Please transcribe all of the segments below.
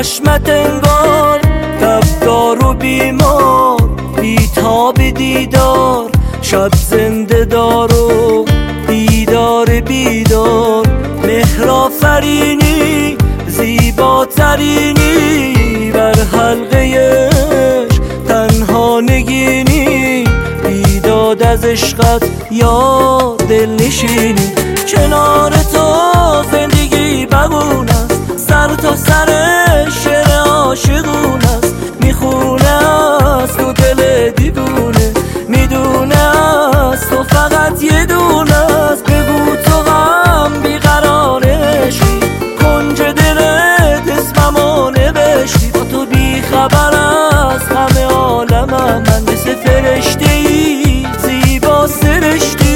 چشمت انگار دفتار و بیمار، بیتاب دیدار، شب زنده دار و بیدار بیدار. مهر آفرینی زیباترینی، بر حلقه عشق تنها نگینی، بیداد از عشقت یا دل نشینی. کنار تو زندگی ببون است، سر تا سر شعر عاشقون است. میخونه از تو دل دیوونه، میدونه از تو فقط یه دونه است. بگو تو غم بیقرار عشقی، کنج دلت اسممو نوشتی. با تو بیخبر از همه عالمم، من مثل فرشته‌ای زیبا سرشتی.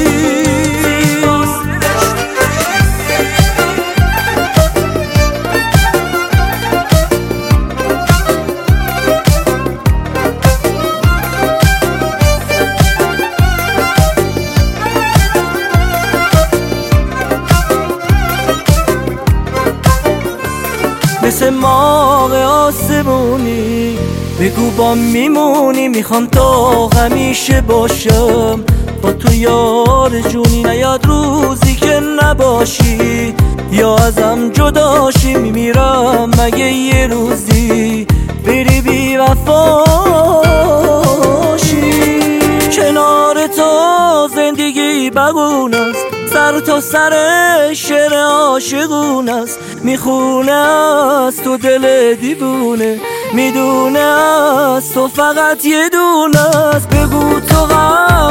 مثل ماه آسمونی بگو با میمونی، میخوام تا همیشه باشم با تو یار جونی. نیاد روزی که نباشی یا ازم جداشی، میمیرم مگه یه روزی بری بی وفاشی. کنار تو زندگی بگون است، سر تا سر شعر عاشقون است. میخونه از تو دل دیوونه، میدونه از تو فقط یه دونه است. بگو تو غم